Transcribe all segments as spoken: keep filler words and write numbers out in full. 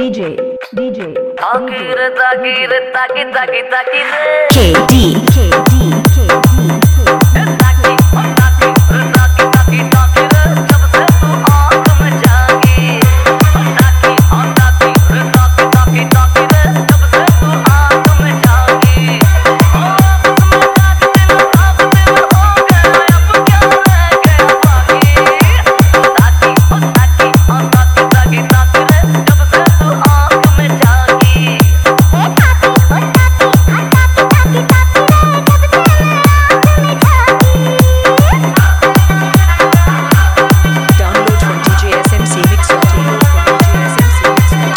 DJ, DJ, ताकीर ताकीर ताकी ताकी ताकी रे K D, K D, K D, ताकी ताकी ताकी ताकी ताकी रे जब से तू आँख में जागी ताकी ताकी ताकी ताकी ताकी रे जब से तू आँख में जागी अब उसमें ताकते न ताकते न हो गया अब क्या रह गया बाकी ताकी ताकी ताकी ताकी ताकी रे जब से तू आँख में जागी Download from D J S M C Mix dot in. D J S M C Mix dot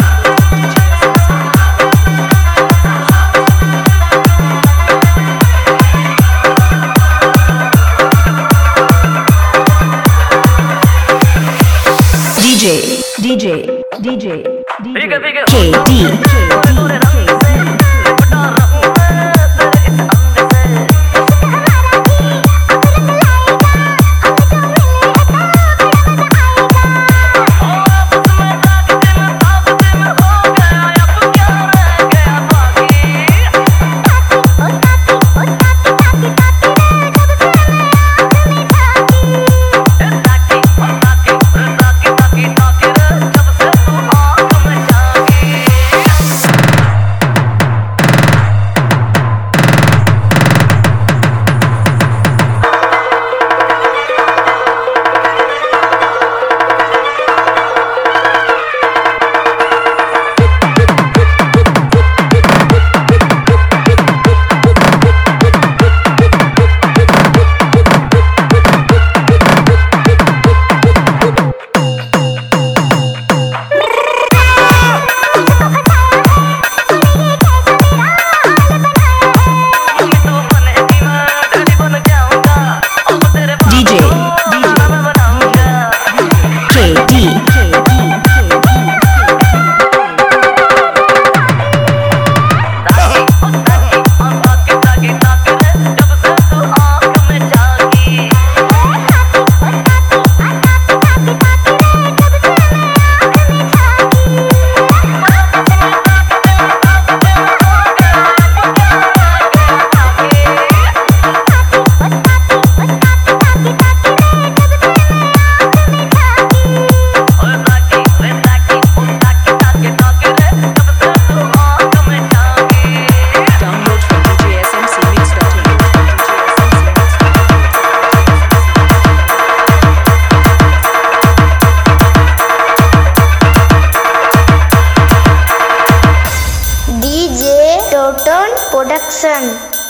D J, D J, D J, बिगे बिगे K D, तोरे तोरे रंग से लिपटा रहूं मैं तेरे इस अंग से अब उसमें ताकते न ताकते न हो गया अब क्या रह गया बाकी ताकी ताकी ताकी ताकी ताकी रे जब से तू आँख में जागी मम्मी तू बनेगी मैं डैडी बन जाऊंगा अब तेरे D J, खाना मैं बनाऊंगा K D, K D, ताकी ताकी ताकी ताकी रे जब से तू आँख में जागी ओए ताकी रे ताकी ओ ताकी ताकी ताकी रे जब से तू आँख में जागी Download from D J S M C Mix dot in. D J S M C Mix dot D J Toton Production.